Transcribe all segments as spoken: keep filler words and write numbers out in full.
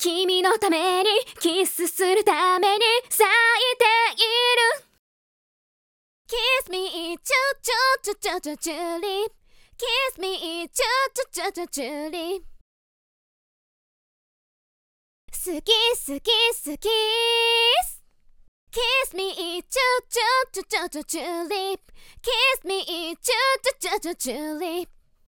君のためにキスするために咲いている Kiss me チュチュチュチュチュチュリ Kiss me チュチュチュチュチュリ好き好き好き Kiss me チュチュチュチュチュチュリ Kiss me チュチュチュチュチュリ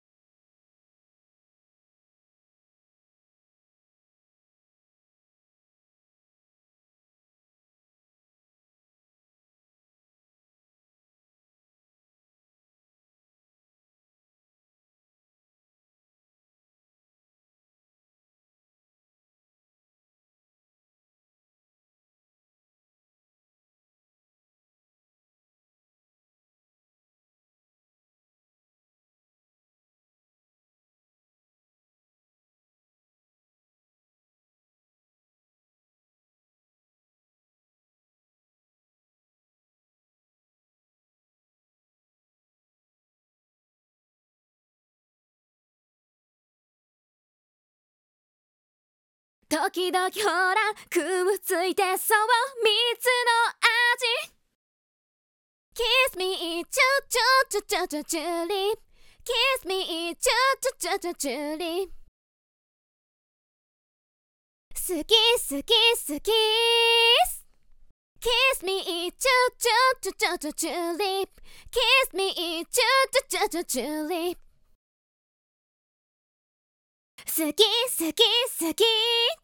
時々ほらくっついてそう蜜の味 Kiss me チュチュチュチュチュチュリ Kiss me チュチュチュチュチュリ好き好き好き Kiss me チュチュチュチュチュチュリ Kiss me チュチュチュチュチュリ好き好き好き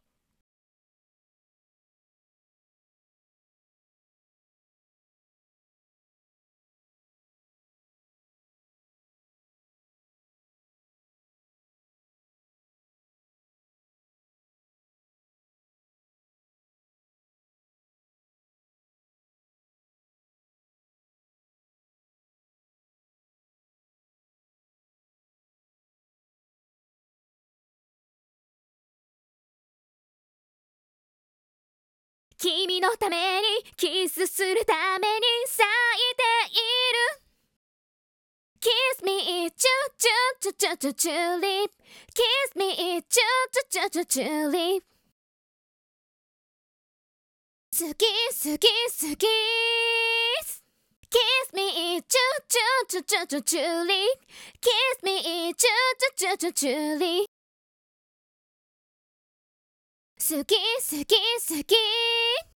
君のためにキスするために咲いている Kiss me チュチュチュチュチュチュリ Kiss me チュチュチュチュチュリ好き好き好き Kiss me チュチュチュチュチュチュリ Kiss me チュチュチュチュチュリ好き好き好き